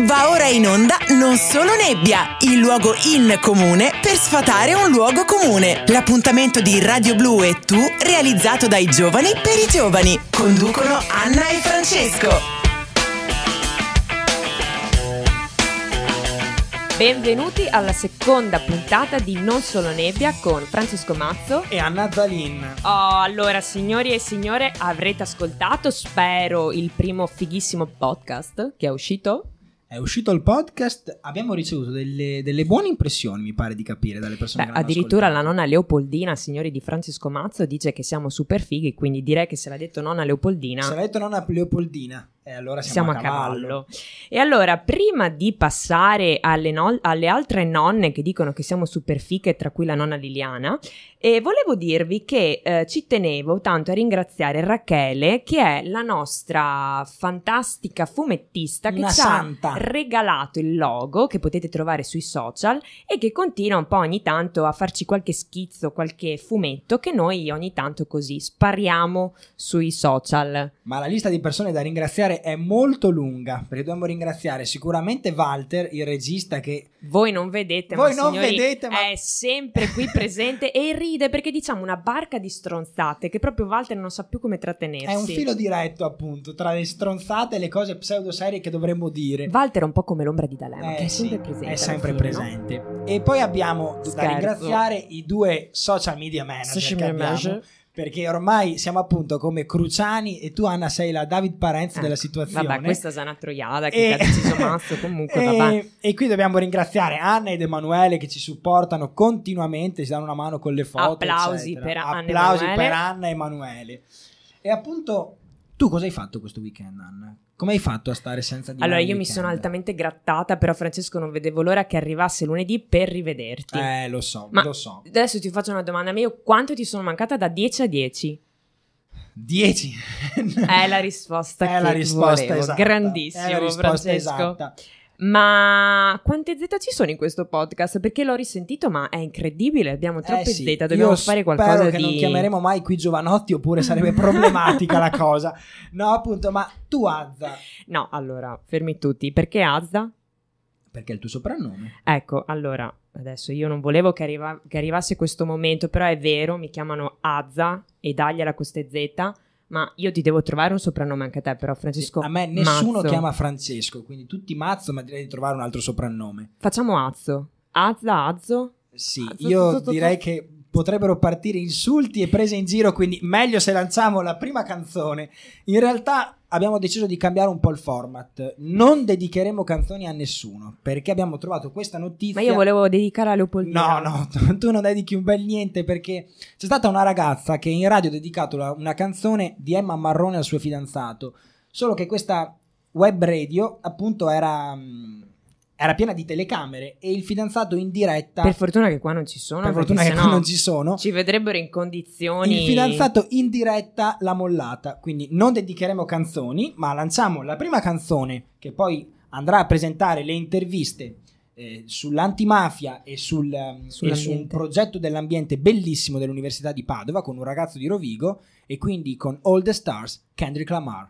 Va ora in onda Non Solo Nebbia, il luogo in comune per sfatare un luogo comune. L'appuntamento di Radio Blu e Tu, realizzato dai giovani per i giovani. Conducono Anna e Francesco. Benvenuti alla seconda puntata di Non Solo Nebbia con Francesco Mazzo e Anna Zalin. Allora, signori e signore, avrete ascoltato, spero, il primo fighissimo podcast che è uscito? È uscito il podcast, abbiamo ricevuto delle buone impressioni, mi pare di capire, dalle persone che l'hanno addirittura ascoltato. La nonna Leopoldina, signori di Francesco Mazzo, dice che siamo super fighi, quindi direi che se l'ha detto nonna Leopoldina... Se l'ha detto nonna Leopoldina, e allora siamo a cavallo. E allora, prima di passare alle altre nonne che dicono che siamo super fighe, tra cui la nonna Liliana, volevo dirvi che ci tenevo tanto a ringraziare Rachele, che è la nostra fantastica fumettista che ci ha regalato il logo che potete trovare sui social e che continua un po' ogni tanto a farci qualche schizzo, qualche fumetto che noi ogni tanto così spariamo sui social. Ma la lista di persone da ringraziare è molto lunga, perché dobbiamo ringraziare sicuramente Walter, il regista, che voi non vedete, ma è sempre qui presente e ride perché diciamo una barca di stronzate che proprio Walter non sa più come trattenersi. È un filo diretto, appunto, tra le stronzate e le cose pseudo serie che dovremmo dire. Walter è un po' come l'ombra di D'Alema, che è sempre presente. È sempre presente. No? E poi abbiamo da ringraziare i due social media manager perché ormai siamo appunto come Cruciani e tu, Anna, sei la David Parenzo della situazione. Vabbè, questa è una troiada che ha deciso Mazzo, comunque vabbè. E qui dobbiamo ringraziare Anna ed Emanuele che ci supportano continuamente, ci danno una mano con le foto, applausi eccetera. Applausi per Anna e Emanuele. E appunto, tu cosa hai fatto questo weekend, Anna? Come hai fatto a stare senza di me? Allora, io mi sono altamente grattata, però Francesco non vedevo l'ora che arrivasse lunedì per rivederti. Lo so. Adesso ti faccio una domanda, ma io quanto ti sono mancata da 10 a 10? 10. È la risposta che la risposta volevo. Esatta. Grandissimo, è la risposta Francesco. Esatta. Ma quante Z ci sono in questo podcast? Perché l'ho risentito, ma è incredibile, abbiamo troppe Z, dobbiamo fare qualcosa spero che non chiameremo mai qui Giovanotti, oppure sarebbe problematica la cosa. No, appunto, ma tu Azza. No, allora, fermi tutti, perché Azza? Perché è il tuo soprannome. Ecco, allora, adesso io non volevo che arrivasse questo momento, però è vero, mi chiamano Azza e dagliela con ste Z. Ma io ti devo trovare un soprannome anche a te, però Francesco. A me nessuno Mazzo. Chiama Francesco, quindi tutti Mazzo, ma direi di trovare un altro soprannome. Facciamo Azzo. Azzo? Sì, io direi che potrebbero partire insulti e prese in giro, quindi meglio se lanciamo la prima canzone. In realtà abbiamo deciso di cambiare un po' il format. Non dedicheremo canzoni a nessuno, perché abbiamo trovato questa notizia. Ma io volevo dedicare a Leopoldina. No, tu non dedichi un bel niente, perché c'è stata una ragazza che in radio ha dedicato una canzone di Emma Marrone al suo fidanzato, solo che questa web radio appunto era piena di telecamere e il fidanzato in diretta, per fortuna che qua non ci sono, non ci sono, ci vedrebbero in condizioni. Il fidanzato in diretta l'ha mollata, quindi non dedicheremo canzoni, ma lanciamo la prima canzone che poi andrà a presentare le interviste sull'antimafia e su un progetto dell'ambiente bellissimo dell'Università di Padova con un ragazzo di Rovigo, e quindi con All the Stars, Kendrick Lamar.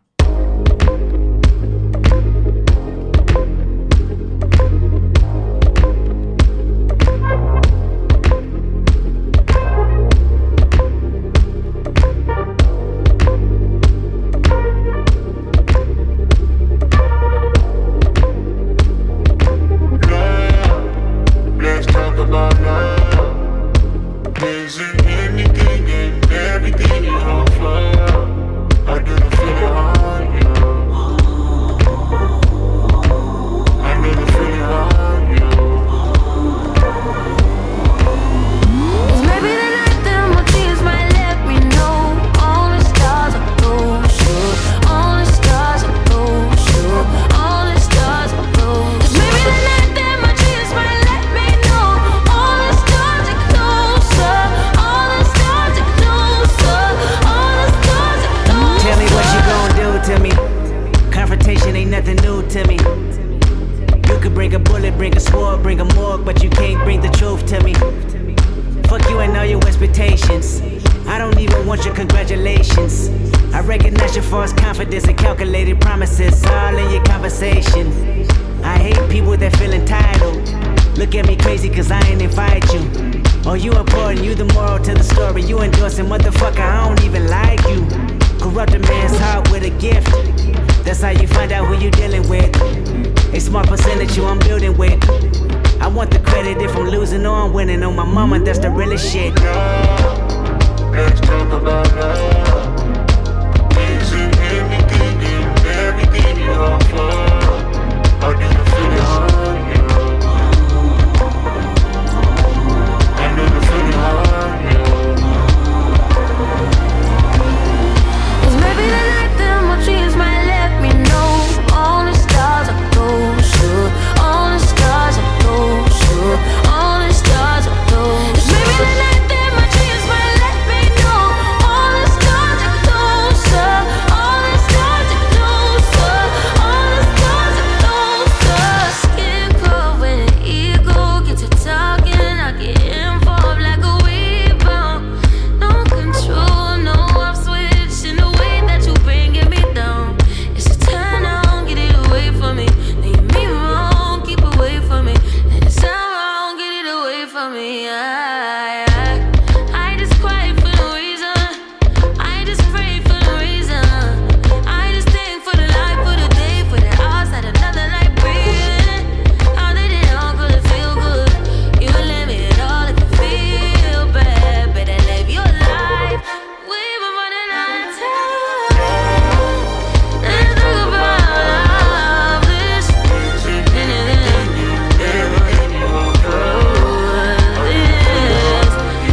False confidence and calculated promises all in your conversation. I hate people that feel entitled. Look at me crazy cause I ain't invite you. Oh, you important, you the moral to the story. You endorsing, motherfucker, I don't even like you. Corrupt a man's heart with a gift. That's how you find out who you dealing with. A smart percentage you I'm building with. I want the credit if I'm losing or I'm winning. On my mama, that's the realest shit. Let's talk about love. Isn't anything and everything you offer? How do you feel it on you? I know the feeling on you. Cause maybe the night that my dreams might let me know. All the stars are closer. All the stars are closer. All the stars are closer. Cause maybe the night that my dreams might let me know. All the stars are closer. All the stars are closer. All the stars are closer. Skin cold when the ego gets to talking. I get involved like a rebound. No control, no off switch in the way that you bringing me down. It's a turn on, get it away from me. Then you mean wrong, keep away from me. And it's not wrong, get it away from me. I just cry for no reason. I just pray for no reason. I just think for the life, for the day, for the hours that another life breathing. How they did all good to feel good. You live it all if you feel bad. Better live your life. We've been running out of time. Let's talk about love. This anything, everything you offer. This,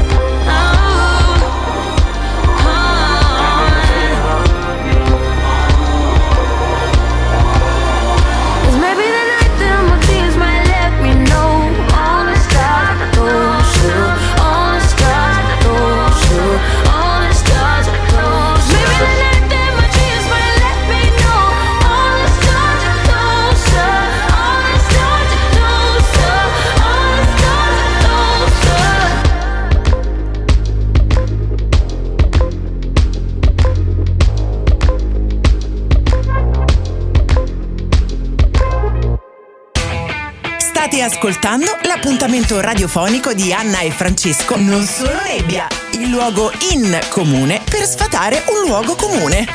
Cause maybe the night that my dreams might let me know. All the stars are closer. All the stars are closer. All the stars are closer. Maybe the night that my dreams might let me know. All the stars are closer. All the stars are closer. All the stars are closer. State ascoltando l'appuntamento radiofonico di Anna e Francesco. Non solo nebbia, il luogo in comune per sfatare un luogo comune.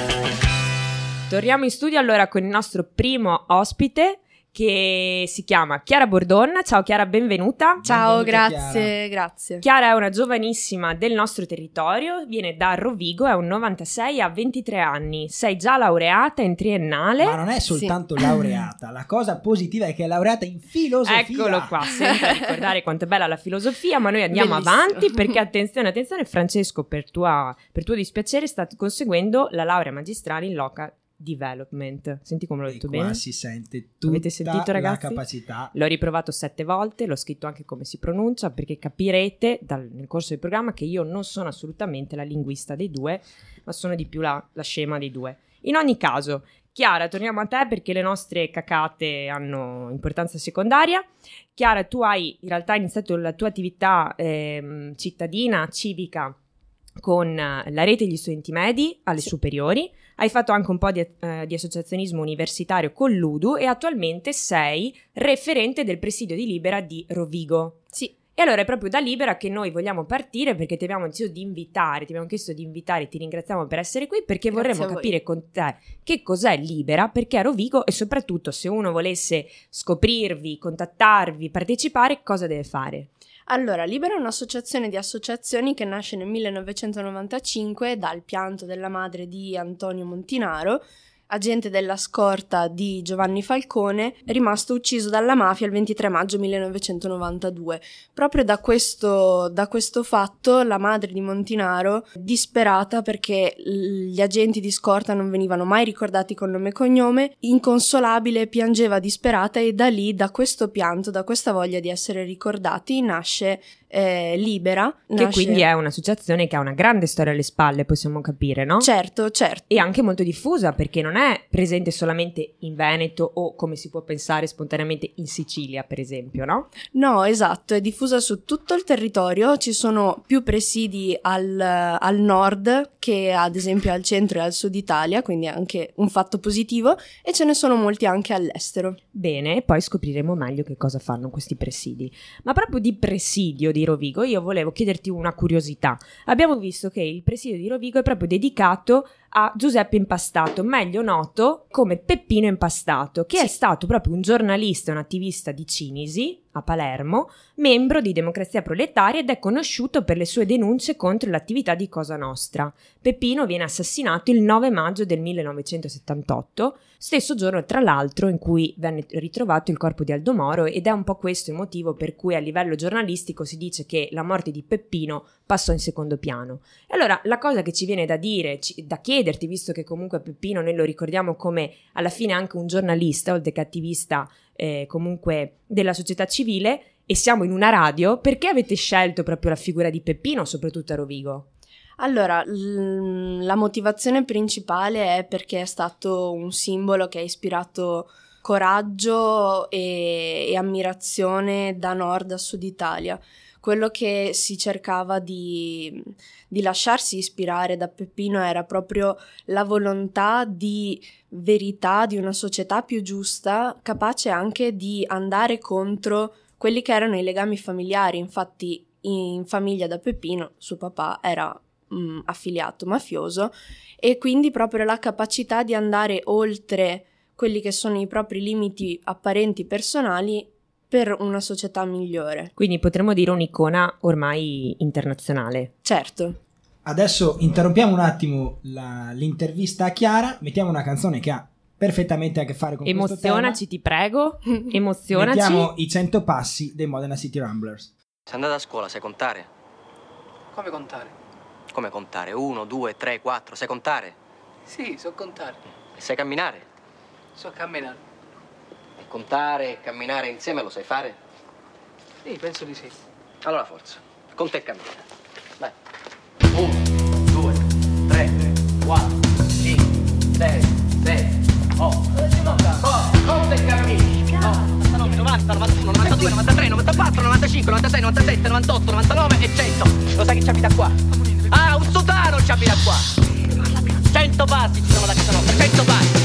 Torniamo in studio allora con il nostro primo ospite che si chiama Chiara Bordon. Ciao Chiara, benvenuta. Ciao, Benvenuta, grazie, grazie. Chiara è una giovanissima del nostro territorio, viene da Rovigo, è un 96, ha 23 anni, sei già laureata in triennale. Ma non è soltanto laureata, la cosa positiva è che è laureata in filosofia. Eccolo qua, sempre a ricordare quanto è bella la filosofia, ma noi andiamo Bellissimo. avanti perché attenzione, Francesco, per tuo dispiacere sta conseguendo la laurea magistrale in local development. Senti come l'ho detto qua bene? si sente tutta Avete sentito, ragazzi? la capacità. L'ho riprovato 7 volte, l'ho scritto anche come si pronuncia, perché capirete nel corso del programma che io non sono assolutamente la linguista dei due, ma sono di più la scema dei due. In ogni caso, Chiara, torniamo a te perché le nostre cacate hanno importanza secondaria. Chiara, tu hai in realtà iniziato la tua attività cittadina, civica, con la rete degli studenti medi alle superiori. Hai fatto anche un po' di associazionismo universitario con l'UDU e attualmente sei referente del presidio di Libera di Rovigo. Sì. E allora è proprio da Libera che noi vogliamo partire, perché ti abbiamo chiesto di invitare, ti ringraziamo per essere qui, perché Grazie vorremmo a voi. capire con te che cos'è Libera, perché a Rovigo, e soprattutto se uno volesse scoprirvi, contattarvi, partecipare, cosa deve fare? Allora, Libera è un'associazione di associazioni che nasce nel 1995 dal pianto della madre di Antonio Montinaro, agente della scorta di Giovanni Falcone, rimasto ucciso dalla mafia il 23 maggio 1992. Proprio da questo fatto la madre di Montinaro, disperata perché gli agenti di scorta non venivano mai ricordati con nome e cognome, inconsolabile, piangeva disperata, e da lì, da questo pianto, da questa voglia di essere ricordati, nasce Libera. Che quindi è un'associazione che ha una grande storia alle spalle, possiamo capire, no? Certo. E anche molto diffusa, perché non è è presente solamente in Veneto o, come si può pensare spontaneamente, in Sicilia, per esempio, no? No, esatto, è diffusa su tutto il territorio, ci sono più presidi al nord che ad esempio al centro e al sud Italia, quindi è anche un fatto positivo, e ce ne sono molti anche all'estero. Bene, poi scopriremo meglio che cosa fanno questi presidi. Ma proprio di presidio di Rovigo io volevo chiederti una curiosità. Abbiamo visto che il presidio di Rovigo è proprio dedicato a Giuseppe Impastato, meglio noto come Peppino Impastato, che è stato proprio un giornalista e un attivista di Cinisi, a Palermo, membro di Democrazia Proletaria, ed è conosciuto per le sue denunce contro l'attività di Cosa Nostra. Peppino viene assassinato il 9 maggio del 1978, stesso giorno tra l'altro in cui venne ritrovato il corpo di Aldo Moro, ed è un po' questo il motivo per cui a livello giornalistico si dice che la morte di Peppino passò in secondo piano. E allora la cosa che ci viene da dire, da chiederti, visto che comunque Peppino noi lo ricordiamo come alla fine anche un giornalista, oltre che attivista comunque della società civile, e siamo in una radio, perché avete scelto proprio la figura di Peppino, soprattutto a Rovigo? Allora, la motivazione principale è perché è stato un simbolo che ha ispirato coraggio e ammirazione da nord a sud Italia. Quello che si cercava di lasciarsi ispirare da Peppino era proprio la volontà di verità, di una società più giusta, capace anche di andare contro quelli che erano i legami familiari. Infatti in famiglia da Peppino suo papà era affiliato mafioso, e quindi proprio la capacità di andare oltre quelli che sono i propri limiti apparenti personali per una società migliore. Quindi potremmo dire un'icona ormai internazionale. Certo. Adesso interrompiamo un attimo l'intervista a Chiara, mettiamo una canzone che ha perfettamente a che fare con questo tema. Emozionaci, ti prego, emozionaci. Mettiamo i 100 passi dei Modena City Ramblers. Sei andata a scuola, sai contare? Come contare? Come contare? 1, 2, 3, 4, sai contare? Sì, so contare. E sai camminare? So camminare. E contare e camminare insieme lo sai fare? Sì, penso di sì. Allora forza, conta e cammina. Vai. 1, 2, 3, 4, 5, 6, 7, 8, 9, conta e cammina. 99, 90, 91, 92, 93, 94, 95, 96, 97, 98, 99 e 100. Lo sai chi ci abita qua? Ah, un sultano ci abita qua. 100 passi ci sono da casa nostra, 100 passi.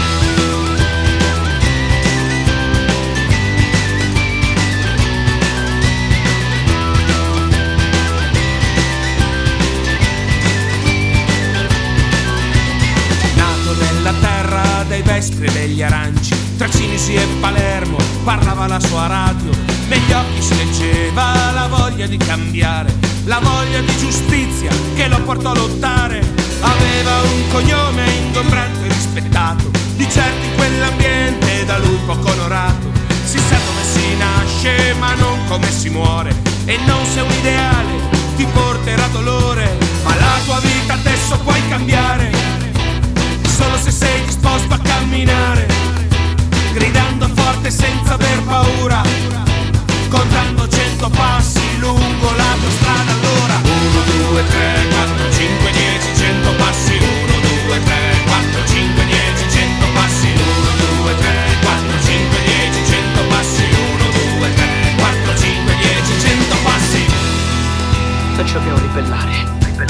Nella terra dei vespri e degli aranci, tra Cinisi e Palermo parlava la sua radio. Negli occhi si leggeva la voglia di cambiare, la voglia di giustizia che lo portò a lottare. Aveva un cognome ingombrante e rispettato, di certo in quell'ambiente da lui poco onorato. Si sa come si nasce ma non come si muore, e non se un ideale ti porterà dolore, ma la tua vita adesso puoi cambiare solo se sei disposto a camminare, gridando forte senza aver paura, contando 100 passi lungo la tua strada. Allora 1, 2, 3, 4, 5, 10, 100 passi. 1, 2, 3, 4, 5, 10, 100 passi. 1, 2, 3, 4, 5, 10, 100 passi. 1, 2, 3, 4, 5, 10, 100 passi. Non ci dobbiamo ribellare.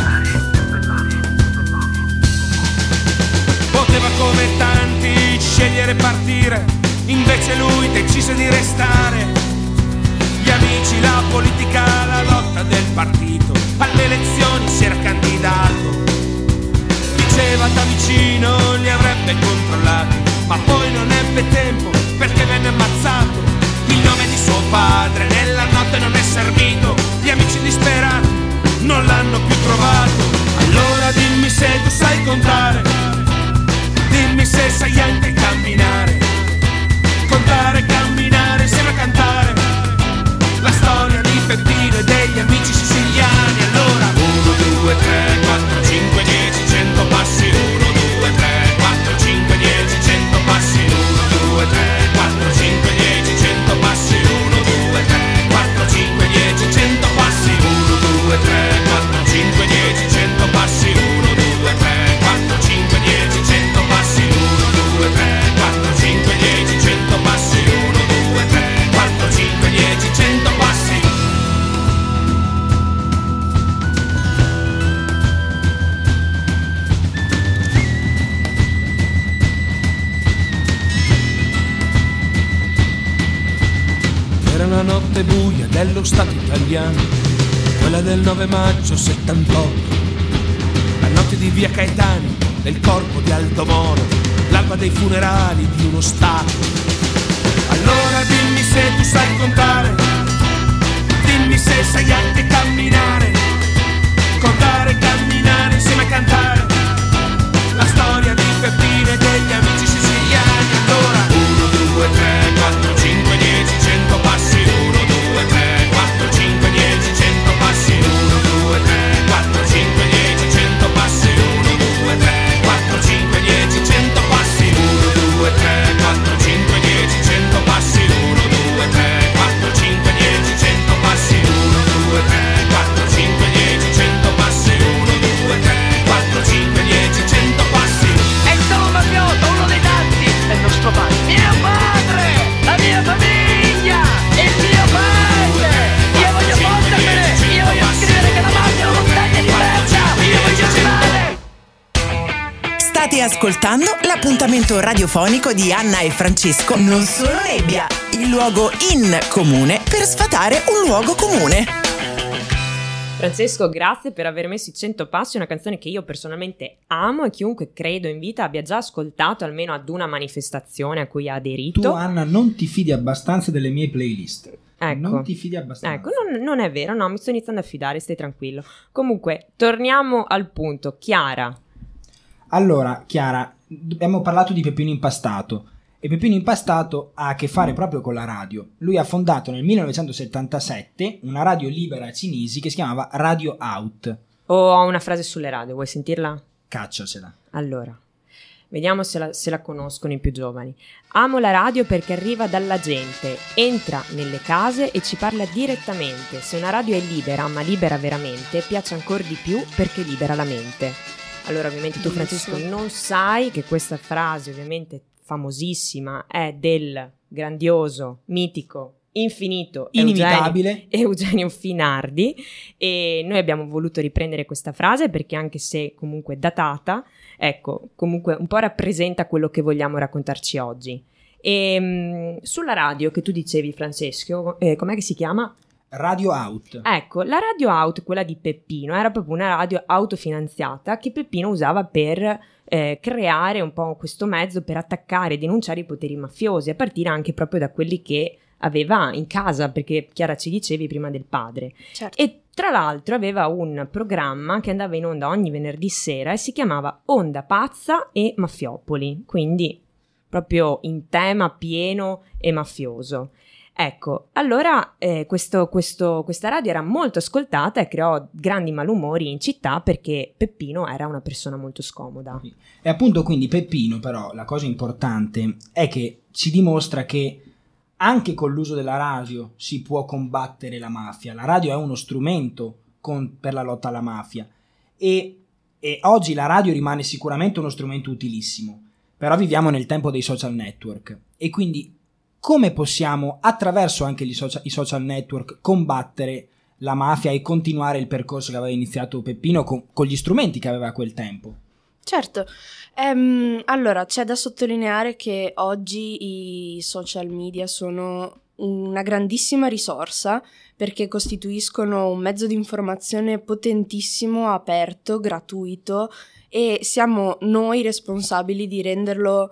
Poteva come tanti scegliere e partire, invece lui decise di restare. Gli amici, la politica, la lotta del partito, alle elezioni si era candidato. Diceva da vicino li avrebbe controllati, ma poi non ebbe tempo perché venne ammazzato. Il nome di suo padre nella notte non è servito, gli amici disperati non l'hanno più trovato. Allora dimmi se tu sai contare, dimmi se sai anche camminare, contare e camminare insieme a cantare la storia di Peppino e degli amici siciliani. Allora 1, 2, 3, 4, 5, 10, 100 passi. 1, 2, 3, 4, 5, 10, 100 passi. 1, 2, 3, 4, 5, 10, 100 passi. 1, 2, 3, 4, 5, 10, 100 passi. 1, 2, 3, 4, 5, 10, 100 passi. 1, 2, 3, 4, 5, 10, 100 passi. 1, una notte buia dello Stato italiano, quella del 9 maggio 78, la notte di via Caetani, del corpo di Aldo Moro, l'alba dei funerali di uno Stato. Allora dimmi se tu sai contare, dimmi se sai anche camminare, contare, camminare insieme a cantare la storia di Peppino e degli amici siciliani. Allora 1, 2, 3, 4, 5, 10, 100 passi. 1, 2, 3, 4, 5, 10, 100 passi. 1, 2, 3, 4, 5, 10, 100 passi. 1, 2, 3, 4, 5, 10, 100 passi. 1, 2, 3, 4, 5, 10, 100 passi. 1, 2, 3, 4, 5, 10, 100 passi. 1, 2, 3, 4, 5, 10, 100 passi. 1, 2, 3, 4, 5, 10, 100 passi. È il Don Mafiotto, uno dei tanti, è il nostro padre. Mio padre, la mia famiglia, il mio paese. Io voglio fondermene, io voglio scrivere che la mafia è una montagna diversa. Io voglio stare. State ascoltando l'appuntamento radiofonico di Anna e Francesco Non Solo Nebbia, il luogo in comune per sfatare un luogo comune. Francesco, grazie per aver messo i 100 passi, una canzone che io personalmente amo e chiunque credo in vita abbia già ascoltato almeno ad una manifestazione a cui ha aderito. Tu, Anna, non ti fidi abbastanza delle mie playlist. Ecco. Non ti fidi abbastanza. Ecco, non è vero, no, mi sto iniziando a fidare, stai tranquillo. Comunque, torniamo al punto. Chiara. Allora, Chiara, abbiamo parlato di Peppino Impastato. E Peppino Impastato ha a che fare proprio con la radio. Lui ha fondato nel 1977 una radio libera a Cinisi che si chiamava Radio Out. Ho una frase sulle radio, vuoi sentirla? Cacciasela. Allora, vediamo se la conoscono i più giovani. Amo la radio perché arriva dalla gente, entra nelle case e ci parla direttamente. Se una radio è libera, ma libera veramente, piace ancora di più perché libera la mente. Allora, ovviamente tu, Francesco, non sai che questa frase, ovviamente famosissima, è del grandioso, mitico, infinito, inimitabile Eugenio Finardi, e noi abbiamo voluto riprendere questa frase perché, anche se comunque datata, ecco, comunque un po' rappresenta quello che vogliamo raccontarci oggi. E sulla radio che tu dicevi, Francesco, com'è che si chiama? Radio Out. Ecco, la Radio Out, quella di Peppino, era proprio una radio autofinanziata che Peppino usava per creare un po' questo mezzo per attaccare e denunciare i poteri mafiosi, a partire anche proprio da quelli che aveva in casa, perché Chiara ci dicevi prima del padre. Certo. E tra l'altro aveva un programma che andava in onda ogni venerdì sera e si chiamava Onda Pazza e Mafiopoli, quindi proprio in tema pieno e mafioso. Ecco, allora questa radio era molto ascoltata e creò grandi malumori in città perché Peppino era una persona molto scomoda. E appunto, quindi Peppino, però, la cosa importante è che ci dimostra che anche con l'uso della radio si può combattere la mafia. La radio è uno strumento per la lotta alla mafia e oggi la radio rimane sicuramente uno strumento utilissimo, però viviamo nel tempo dei social network e quindi come possiamo, attraverso anche i social network, combattere la mafia e continuare il percorso che aveva iniziato Peppino con gli strumenti che aveva a quel tempo? Certo, allora c'è da sottolineare che oggi i social media sono una grandissima risorsa perché costituiscono un mezzo di informazione potentissimo, aperto, gratuito e siamo noi responsabili di renderlo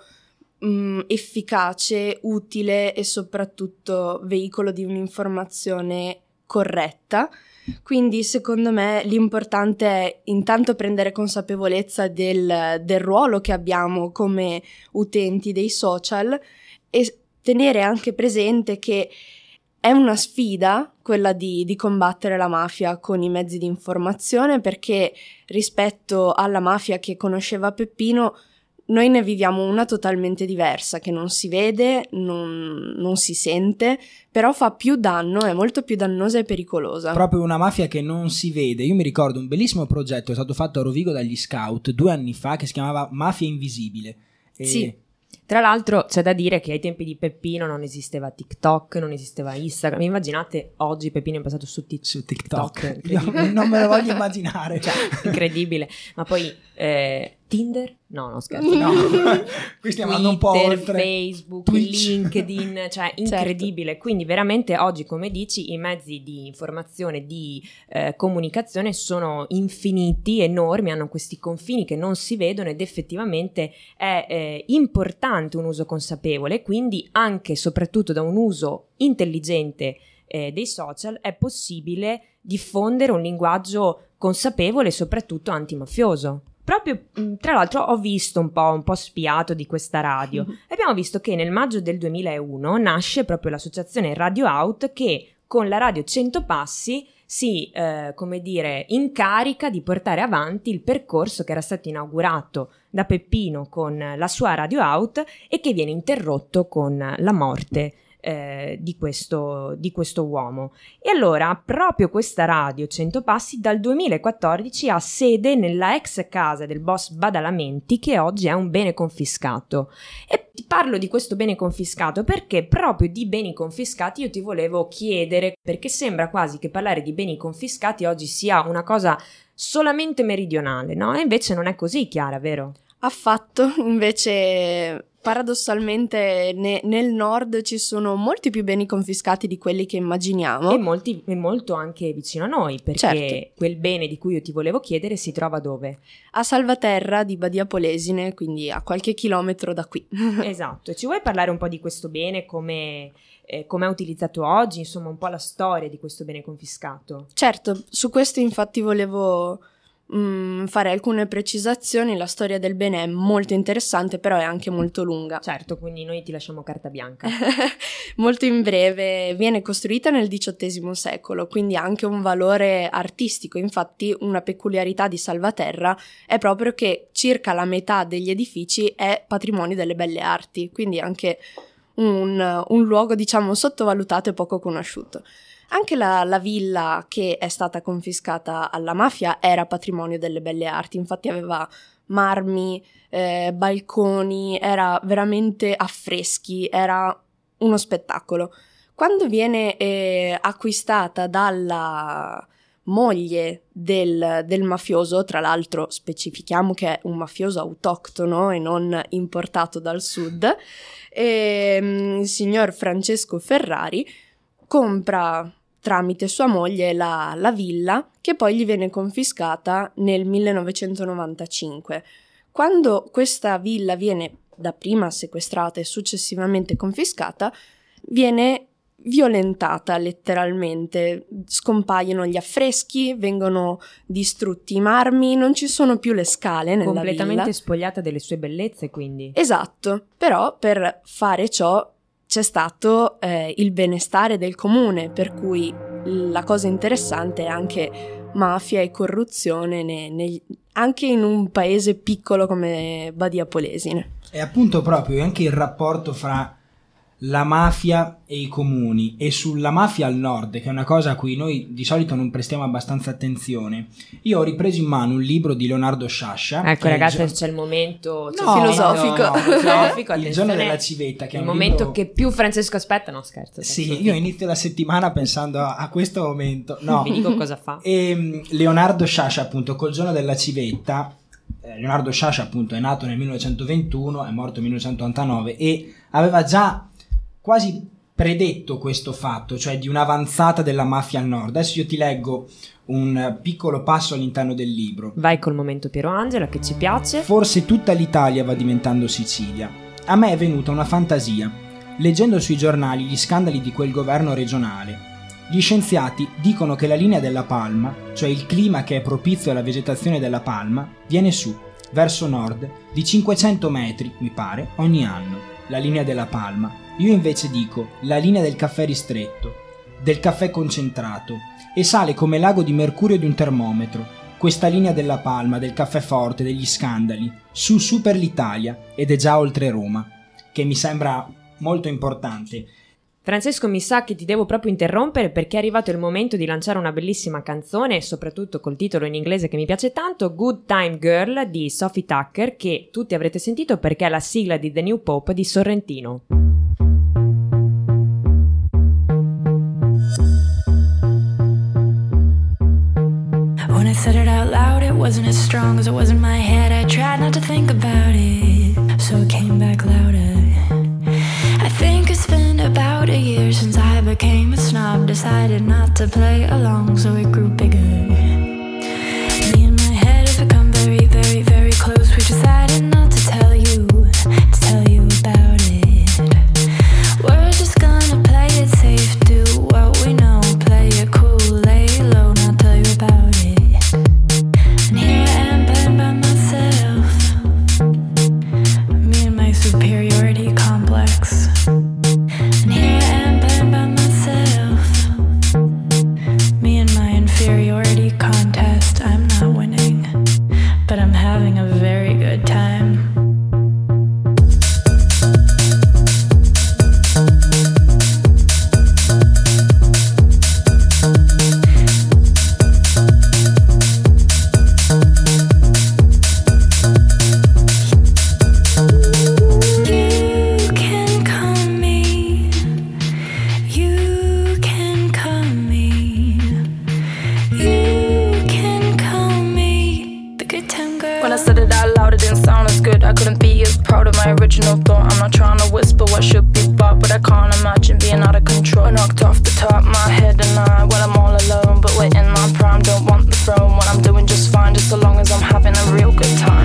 efficace, utile e soprattutto veicolo di un'informazione corretta. Quindi secondo me l'importante è intanto prendere consapevolezza del ruolo che abbiamo come utenti dei social e tenere anche presente che è una sfida quella di combattere la mafia con i mezzi di informazione, perché rispetto alla mafia che conosceva Peppino noi ne viviamo una totalmente diversa, che non si vede, non si sente, però fa più danno, è molto più dannosa e pericolosa. Proprio una mafia che non si vede. Io mi ricordo un bellissimo progetto che è stato fatto a Rovigo dagli Scout 2 anni fa che si chiamava Mafia Invisibile. Sì. Tra l'altro c'è da dire che ai tempi di Peppino non esisteva TikTok, non esisteva Instagram. Immaginate oggi Peppino è passato su TikTok. Io non me lo voglio immaginare. Cioè, incredibile. Ma poi Tinder? No, scherzo. No, qui stiamo andando un po' Twitter, oltre. Facebook, Twitch. LinkedIn, cioè incredibile. Quindi veramente oggi, come dici, i mezzi di informazione, di comunicazione sono infiniti, enormi, hanno questi confini che non si vedono ed effettivamente è importante un uso consapevole, quindi anche e soprattutto da un uso intelligente dei social è possibile diffondere un linguaggio consapevole e soprattutto antimafioso. Proprio, tra l'altro, ho visto un po' spiato di questa radio e abbiamo visto che nel maggio del 2001 nasce proprio l'associazione Radio Out che con la radio 100 Passi si, incarica di portare avanti il percorso che era stato inaugurato da Peppino con la sua Radio Out e che viene interrotto con la morte di questo uomo. E allora proprio questa radio 100 Passi dal 2014 ha sede nella ex casa del boss Badalamenti, che oggi è un bene confiscato. E ti parlo di questo bene confiscato perché proprio di beni confiscati io ti volevo chiedere, perché sembra quasi che parlare di beni confiscati oggi sia una cosa solamente meridionale, no? E invece non è così, Chiara, vero? Affatto, invece paradossalmente nel nord ci sono molti più beni confiscati di quelli che immaginiamo. E molto anche vicino a noi, perché certo. Quel bene di cui io ti volevo chiedere si trova dove? A Salvaterra di Badia Polesine, quindi a qualche chilometro da qui. Esatto, ci vuoi parlare un po' di questo bene, come è utilizzato oggi, insomma un po' la storia di questo bene confiscato? Certo, su questo infatti volevo fare alcune precisazioni. La storia del bene è molto interessante, però è anche molto lunga. Certo, quindi noi ti lasciamo carta bianca. Molto in breve, viene costruita nel XVIII secolo, quindi ha anche un valore artistico. Infatti una peculiarità di Salvaterra è proprio che circa la metà degli edifici è patrimonio delle belle arti, quindi anche un luogo diciamo sottovalutato e poco conosciuto. Anche la villa che è stata confiscata alla mafia era patrimonio delle belle arti, infatti aveva marmi, balconi, era veramente affreschi, era uno spettacolo. Quando viene acquistata dalla moglie del mafioso, tra l'altro specifichiamo che è un mafioso autoctono e non importato dal sud, il signor Francesco Ferrari compra tramite sua moglie la villa, che poi gli viene confiscata nel 1995. Quando questa villa viene dapprima sequestrata e successivamente confiscata, viene violentata letteralmente, scompaiono gli affreschi, vengono distrutti i marmi, non ci sono più le scale nella completamente villa. Spogliata delle sue bellezze, quindi. Esatto, però per fare ciò c'è stato il benestare del comune, per cui la cosa interessante è anche mafia e corruzione anche in un paese piccolo come Badia Polesine. E appunto proprio anche il rapporto fra la mafia e i comuni, e sulla mafia al nord, che è una cosa a cui noi di solito non prestiamo abbastanza attenzione. Io ho ripreso in mano un libro di Leonardo Sciascia. Ecco ragazzi, c'è il momento filosofico. Il giorno della civetta, che è il un momento libro che più Francesco aspetta. No, scherzo. Sì, io inizio la settimana pensando a questo momento. No. Vi dico cosa fa. E Leonardo Sciascia, appunto, col giorno della civetta. Leonardo Sciascia, appunto, è nato nel 1921, è morto nel 1989 e aveva già quasi predetto questo fatto, cioè di un'avanzata della mafia al nord. Adesso io ti leggo un piccolo passo all'interno del libro. Vai col momento Piero Angela, che ci piace. Forse tutta l'Italia va diventando Sicilia. A me è venuta una fantasia, leggendo sui giornali gli scandali di quel governo regionale. Gli scienziati dicono che la linea della palma, cioè il clima che è propizio alla vegetazione della palma, viene su, verso nord, di 500 metri, mi pare, ogni anno. La linea della palma. Io invece dico la linea del caffè ristretto, del caffè concentrato, e sale come l'ago di mercurio di un termometro. Questa linea della palma, del caffè forte, degli scandali, su per l'Italia, ed è già oltre Roma, che mi sembra molto importante. Francesco, mi sa che ti devo proprio interrompere perché è arrivato il momento di lanciare una bellissima canzone, soprattutto col titolo in inglese che mi piace tanto, Good Time Girl di Sophie Tucker, che tutti avrete sentito perché è la sigla di The New Pope di Sorrentino. When I said it out loud, it wasn't as strong as it was in my head. I tried not to think about it, so it came back louder. I think it's been about a year since I became a snob. Decided not to play along, so it grew bigger. Me and my head have become very, very, very close. We decided not to tell you about it. We're just gonna play it safe, do what we know, play it cool, lay low, not tell you about it. And here I am playing by myself, me and my superiority complex. And here I am playing by myself, me and my inferiority contest. I'm not winning, but I'm having a very good time. My original thought, I'm not trying to whisper what should be bought, but I can't imagine being out of control. I knocked off the top, my head and I, well I'm all alone, but we're in my prime, don't want the throne. What I'm doing just fine, just so long as I'm having a real good time.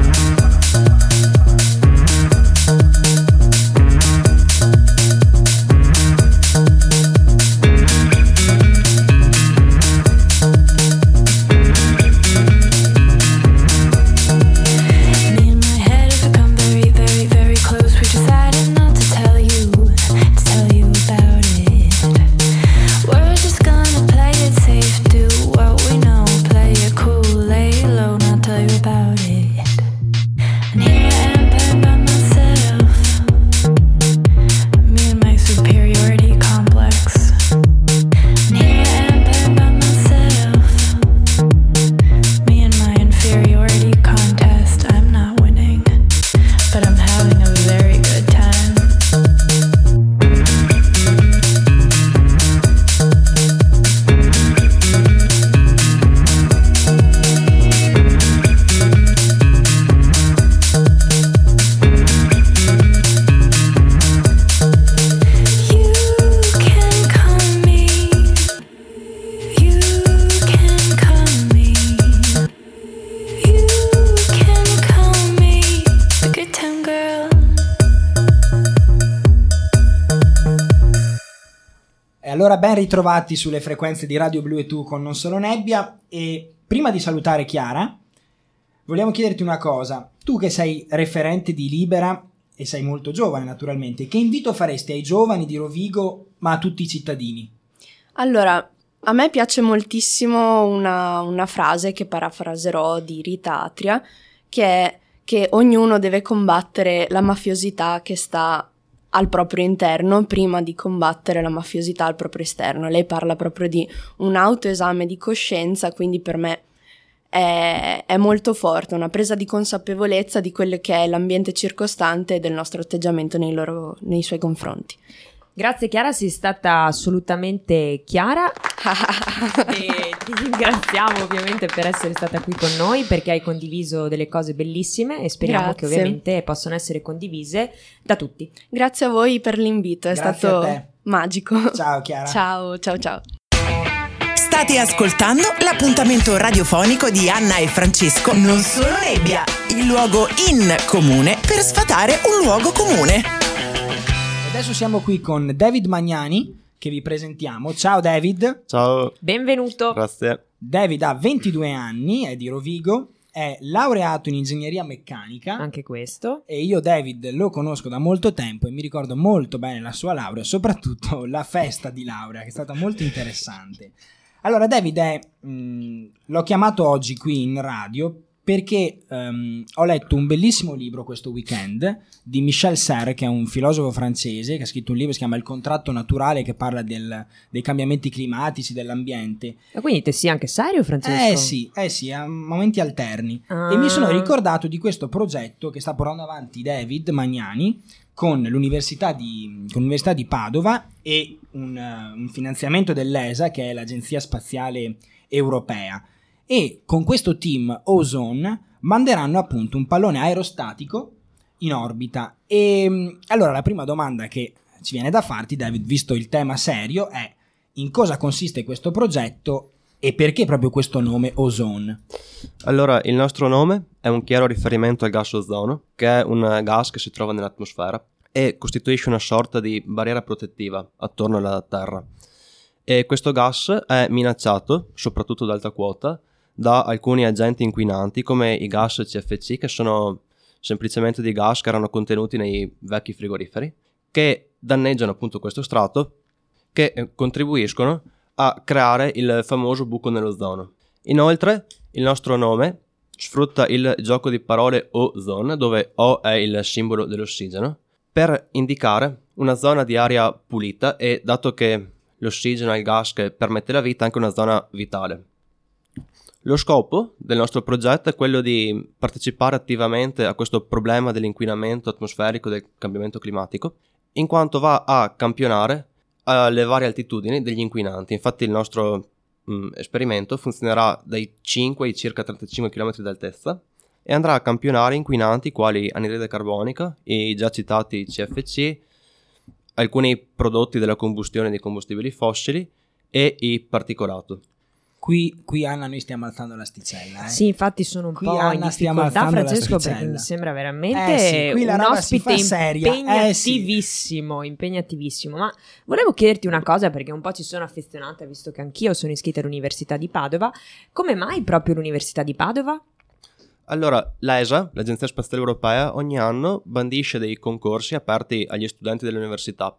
Allora, ben ritrovati sulle frequenze di Radio Blu e Tu con Non Solo Nebbia. E prima di salutare Chiara, vogliamo chiederti una cosa. Tu che sei referente di Libera e sei molto giovane naturalmente, che invito faresti ai giovani di Rovigo, ma a tutti i cittadini? Allora, a me piace moltissimo una frase che parafraserò di Rita Atria, che è che ognuno deve combattere la mafiosità che sta al proprio interno prima di combattere la mafiosità al proprio esterno. Lei parla proprio di un autoesame di coscienza, quindi per me è molto forte, una presa di consapevolezza di quello che è l'ambiente circostante e del nostro atteggiamento nei suoi confronti. Grazie Chiara, sei stata assolutamente chiara e ti ringraziamo ovviamente per essere stata qui con noi, perché hai condiviso delle cose bellissime e speriamo che ovviamente possano essere condivise da tutti. Grazie a voi per l'invito, è stato magico. Ciao Chiara. Ciao. State ascoltando l'appuntamento radiofonico di Anna e Francesco Non Solo Nebbia, il luogo in comune per sfatare un luogo comune. Adesso siamo qui con David Magnani, che vi presentiamo. Ciao David. Ciao. Benvenuto. Grazie. David ha 22 anni, è di Rovigo, è laureato in ingegneria meccanica. Anche questo. E io David lo conosco da molto tempo e mi ricordo molto bene la sua laurea, soprattutto la festa di laurea, che è stata molto interessante. Allora David l'ho chiamato oggi qui in radio perché ho letto un bellissimo libro questo weekend di Michel Serres, che è un filosofo francese che ha scritto un libro che si chiama Il contratto naturale, che parla dei cambiamenti climatici, dell'ambiente. E quindi te sei anche serio, Francesco? Eh sì, a momenti alterni. E mi sono ricordato di questo progetto che sta portando avanti David Magnani con l'Università di Padova e un finanziamento dell'ESA, che è l'Agenzia Spaziale Europea. e con questo team Ozone manderanno appunto un pallone aerostatico in orbita. E allora la prima domanda che ci viene da farti, David, visto il tema serio, è: in cosa consiste questo progetto e perché proprio questo nome Ozone? Allora, il nostro nome è un chiaro riferimento al gas ozono, che è un gas che si trova nell'atmosfera e costituisce una sorta di barriera protettiva attorno alla Terra. E questo gas è minacciato, soprattutto ad alta quota, da alcuni agenti inquinanti come i gas CFC, che sono semplicemente dei gas che erano contenuti nei vecchi frigoriferi, che danneggiano appunto questo strato, che contribuiscono a creare il famoso buco nell'ozono. Inoltre, il nostro nome sfrutta il gioco di parole ozone, dove O è il simbolo dell'ossigeno, per indicare una zona di aria pulita e, dato che l'ossigeno è il gas che permette la vita, anche una zona vitale. Lo scopo del nostro progetto è quello di partecipare attivamente a questo problema dell'inquinamento atmosferico, del cambiamento climatico, in quanto va a campionare alle varie altitudini degli inquinanti. Infatti il nostro esperimento funzionerà dai 5 ai circa 35 km d'altezza e andrà a campionare inquinanti quali anidride carbonica, i già citati CFC, alcuni prodotti della combustione di combustibili fossili e i particolato. Qui Anna, noi stiamo alzando l'asticella. Sì, infatti sono un Qui po' in Anna, stiamo difficoltà, alzando Francesco, l'asticella. perché mi sembra veramente qui la un roba si ospite fa seria. impegnattivissimo. Ma volevo chiederti una cosa, perché un po' ci sono affezionata, visto che anch'io sono iscritta all'Università di Padova. Come mai proprio l'Università di Padova? Allora, l'ESA, l'Agenzia Spaziale Europea, ogni anno bandisce dei concorsi aperti agli studenti dell'università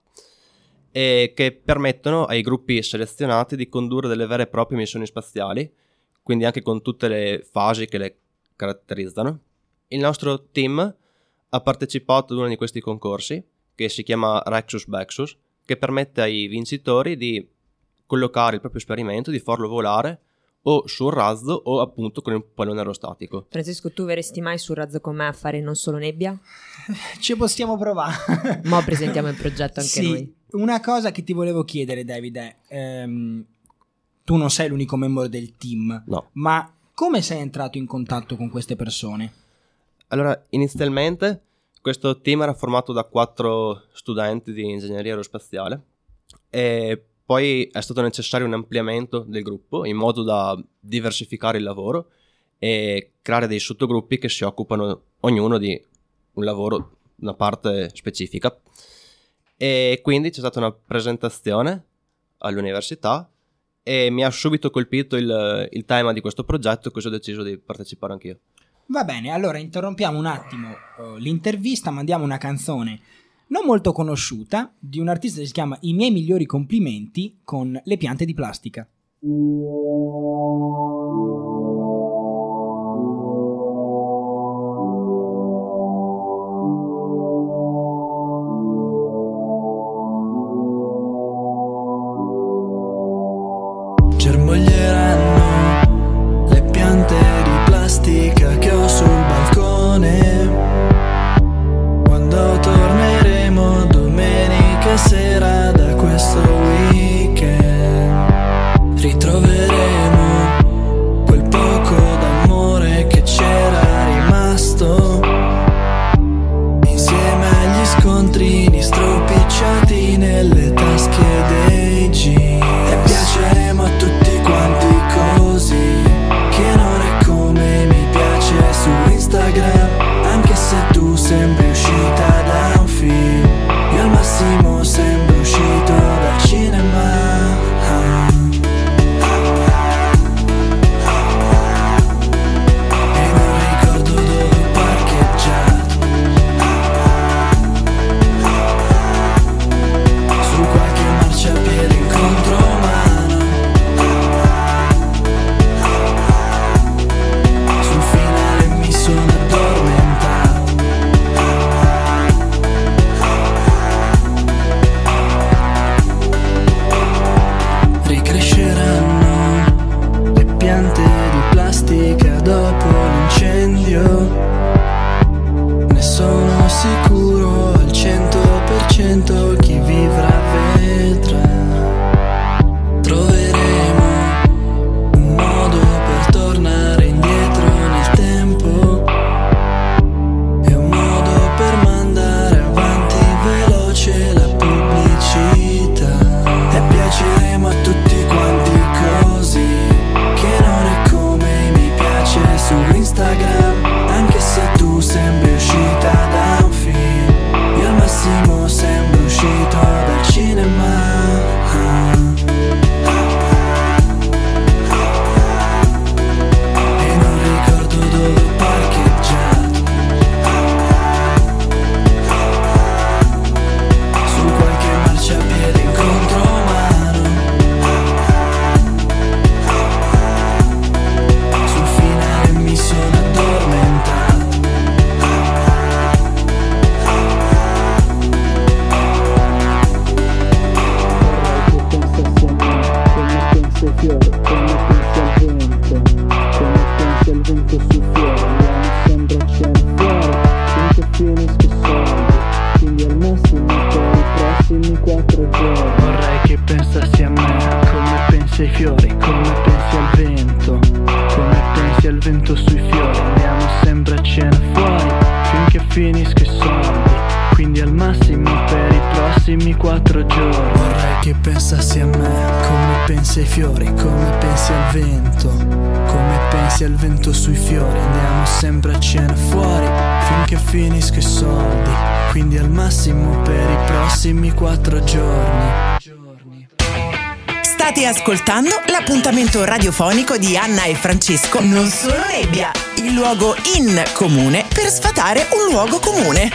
e che permettono ai gruppi selezionati di condurre delle vere e proprie missioni spaziali, quindi anche con tutte le fasi che le caratterizzano. Il nostro team ha partecipato ad uno di questi concorsi, che si chiama Rexus Bexus, che permette ai vincitori di collocare il proprio esperimento, di farlo volare o su un razzo o appunto con un pallone aerostatico. Francesco, tu verresti mai sul razzo con me a fare Non Solo Nebbia? Ci possiamo provare. Ma presentiamo il progetto anche noi. Una cosa che ti volevo chiedere, David, è tu non sei l'unico membro del team, no, ma come sei entrato in contatto con queste persone? Allora, inizialmente questo team era formato da 4 studenti di ingegneria aerospaziale e poi è stato necessario un ampliamento del gruppo in modo da diversificare il lavoro e creare dei sottogruppi che si occupano ognuno di un lavoro, una parte specifica. E quindi c'è stata una presentazione all'università e mi ha subito colpito il tema di questo progetto, così ho deciso di partecipare anch'io. Va bene, allora interrompiamo un attimo l'intervista, mandiamo una canzone non molto conosciuta di un artista che si chiama I miei migliori complimenti con Le piante di plastica. Germoglieranno le piante di plastica che ho sul balcone quando torneremo domenica sera da questo weekend. Ritroveremo quel poco d'amore che c'era rimasto insieme agli scontrini stropicciati nelle tasche dei jeans. E piaceremo a tutti quanti così, che non è come mi piace su Instagram. Anche se tu sembri uscita da un film, io al massimo sembro uscito da fiori, come pensi al vento, come pensi al vento sui fiori. Andiamo sempre a cena fuori, finché finisco i soldi, quindi al massimo per i prossimi 4 giorni. Vorrei che pensassi a me, come pensi ai fiori, come pensi al vento, come pensi al vento sui fiori. Andiamo sempre a cena fuori, finché finisco i soldi, quindi al massimo per i prossimi 4 giorni. State ascoltando l'appuntamento radiofonico di Anna e Francesco Non Solo Nebbia, il luogo in comune per sfatare un luogo comune.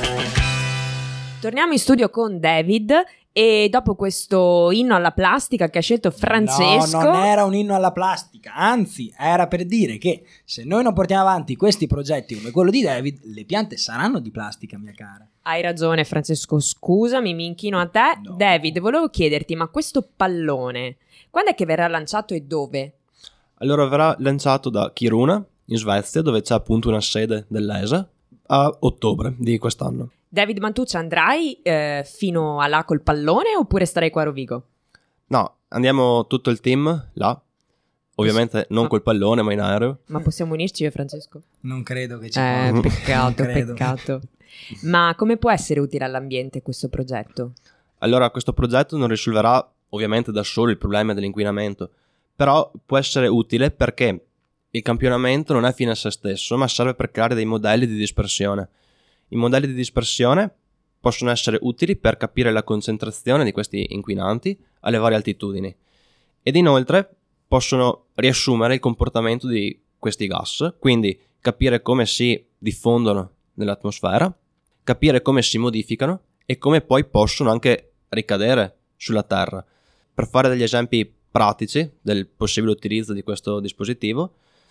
Torniamo in studio con David e dopo questo inno alla plastica che ha scelto Francesco... No, non era un inno alla plastica, anzi era per dire che se noi non portiamo avanti questi progetti come quello di David, le piante saranno di plastica, mia cara. Hai ragione Francesco, scusami, mi inchino a te. No. David, volevo chiederti, ma questo pallone, quando è che verrà lanciato e dove? Allora verrà lanciato da Kiruna, in Svezia, dove c'è appunto una sede dell'ESA, a ottobre di quest'anno. David, ma tu ci andrai fino a là col pallone oppure starai qua a Rovigo? No, andiamo tutto il team là, ovviamente non col pallone ma in aereo. Ma possiamo unirci io e Francesco? Non credo che ci possa. Peccato, Non credo. peccato. Ma come può essere utile all'ambiente questo progetto? Allora, questo progetto non risolverà ovviamente da solo il problema dell'inquinamento, però può essere utile perché il campionamento non è fine a se stesso, ma serve per creare dei modelli di dispersione. I modelli di dispersione possono essere utili per capire la concentrazione di questi inquinanti alle varie altitudini ed inoltre possono riassumere il comportamento di questi gas, quindi capire come si diffondono nell'atmosfera, capire come si modificano e come poi possono anche ricadere sulla Terra. Per fare degli esempi pratici del possibile utilizzo di questo dispositivo,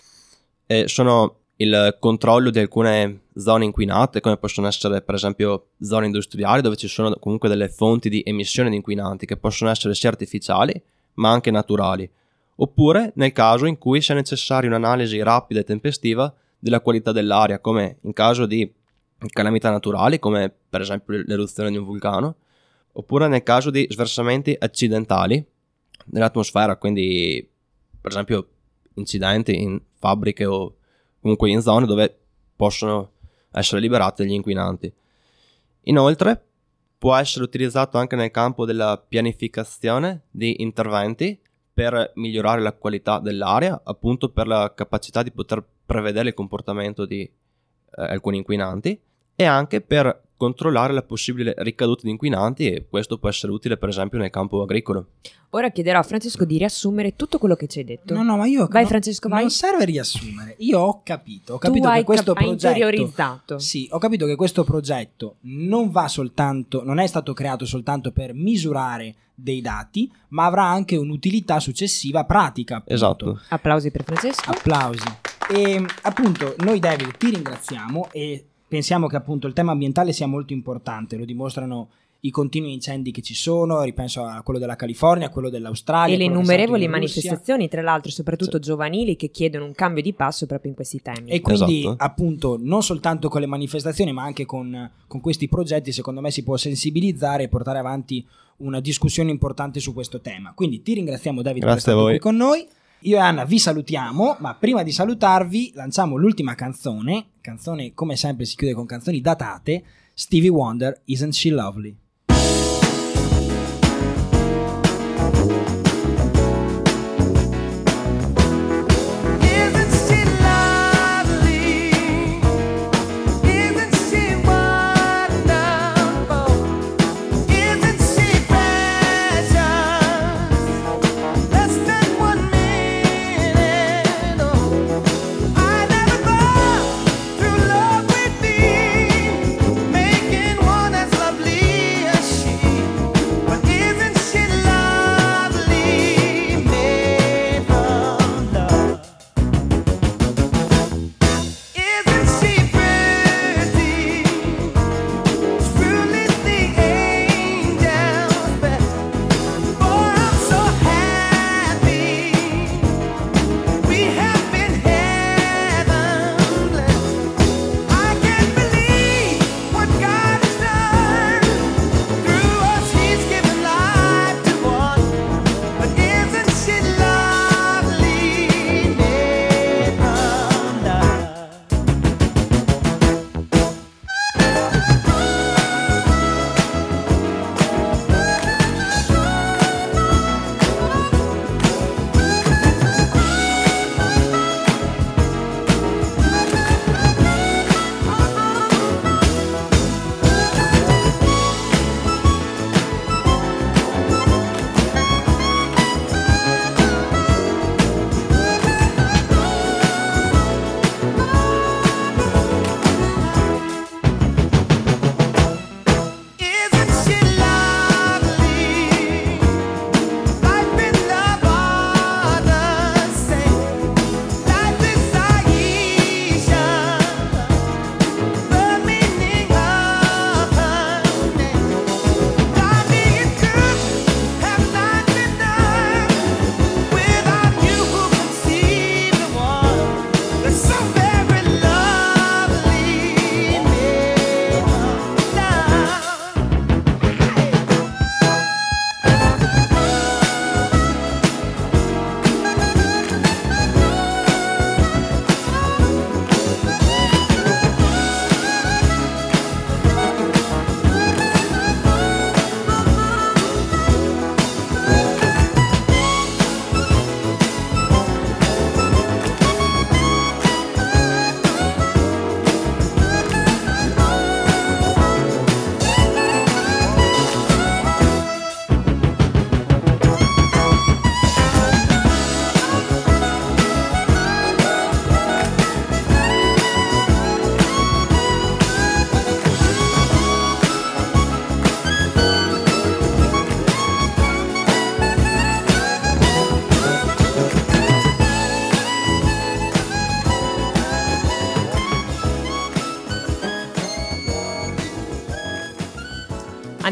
sono il controllo di alcune zone inquinate, come possono essere per esempio zone industriali dove ci sono comunque delle fonti di emissione di inquinanti che possono essere sia artificiali ma anche naturali, oppure nel caso in cui sia necessaria un'analisi rapida e tempestiva della qualità dell'aria, come in caso di calamità naturali come per esempio l'eruzione di un vulcano, oppure nel caso di sversamenti accidentali nell'atmosfera, quindi per esempio incidenti in fabbriche o comunque in zone dove possono essere liberati degli inquinanti. Inoltre può essere utilizzato anche nel campo della pianificazione di interventi per migliorare la qualità dell'aria, appunto per la capacità di poter prevedere il comportamento di alcuni inquinanti e anche per controllare la possibile ricaduta di inquinanti, e questo può essere utile per esempio nel campo agricolo. Ora chiederò a Francesco di riassumere tutto quello che ci hai detto. No, ma io... Vai Francesco, vai. Non serve riassumere. Io ho capito Tu che hai questo hai progetto... interiorizzato. Sì, ho capito che questo progetto non è stato creato soltanto per misurare dei dati, ma avrà anche un'utilità successiva pratica. Appunto. Esatto. Applausi per Francesco. Applausi. E appunto noi David ti ringraziamo e pensiamo che appunto il tema ambientale sia molto importante, lo dimostrano i continui incendi che ci sono, ripenso a quello della California, a quello dell'Australia. E le quello che è stato innumerevoli in Russia. manifestazioni, tra l'altro, soprattutto giovanili, che chiedono un cambio di passo proprio in questi temi. E quindi Esatto. appunto non soltanto con le manifestazioni ma anche con questi progetti secondo me si può sensibilizzare e portare avanti una discussione importante su questo tema. Quindi ti ringraziamo David per Grazie essere a stato voi. qui con noi. Io e Anna vi salutiamo, ma prima di salutarvi lanciamo l'ultima canzone come sempre si chiude con canzoni datate, Stevie Wonder, Isn't She Lovely? Through love with me, making one as lovely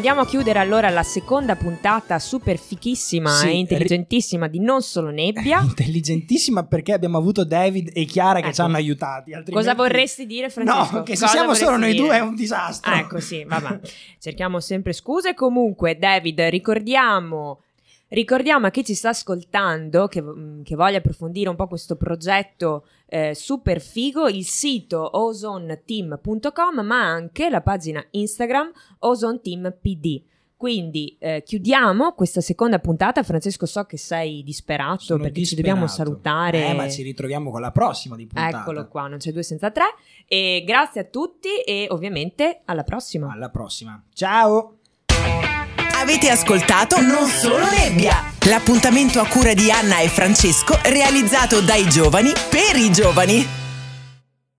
andiamo a chiudere allora la seconda puntata super fichissima e intelligentissima di Non Solo Nebbia. Intelligentissima perché abbiamo avuto David e Chiara che ci hanno aiutati. Cosa vorresti dire, Francesco? No, che se siamo solo noi due è un disastro. Ecco, sì, vabbè. Cerchiamo sempre scuse. Comunque, David, ricordiamo a chi ci sta ascoltando che voglia approfondire un po' questo progetto super figo, il sito ozoneteam.com, ma anche la pagina Instagram ozoneteampd. Quindi chiudiamo questa seconda puntata. Francesco, so che sei disperato perché ci dobbiamo salutare. Ma ci ritroviamo con la prossima di puntata. Eccolo qua, non c'è due senza tre. E grazie a tutti e ovviamente alla prossima. Alla prossima. Ciao! Avete ascoltato Non Solo Nebbia, l'appuntamento a cura di Anna e Francesco realizzato dai giovani per i giovani.